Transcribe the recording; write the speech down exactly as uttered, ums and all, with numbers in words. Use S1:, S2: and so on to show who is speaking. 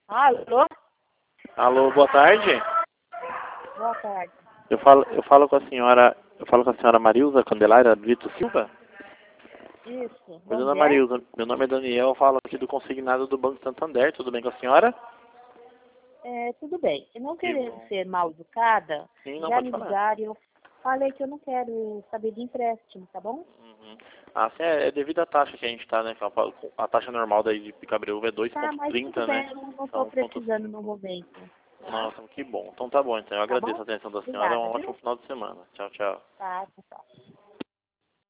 S1: Alô?
S2: Alô, boa tarde.
S1: Boa tarde.
S2: Eu falo, eu falo com a senhora, eu falo com a senhora Marilza Candelária Brito Silva.
S1: Isso.
S2: Oi, dona
S1: Onde é?
S2: Marilza, meu nome é Daniel, eu falo aqui do consignado do Banco Santander, tudo bem com a senhora?
S1: É, tudo bem. Eu não
S2: Que
S1: querendo
S2: bom.
S1: ser mal educada,
S2: Sim, não
S1: já
S2: pode
S1: me
S2: falar.
S1: ligaram e eu falei que eu não quero saber de empréstimo, tá bom?
S2: Uhum. Ah, sim, é, é devido à taxa que a gente tá, né? que A a taxa normal daí de Picabreuva é
S1: Tá, mas tudo
S2: dois ponto trinta, né?
S1: bem, eu não estou
S2: Então, ponto...
S1: precisando no momento, tá?
S2: Nossa, que bom. Então tá bom, então eu
S1: Tá
S2: agradeço
S1: bom?
S2: a atenção da senhora,
S1: Obrigada,
S2: um ótimo
S1: viu?
S2: final de semana. Tchau, tchau.
S1: Tá, tchau.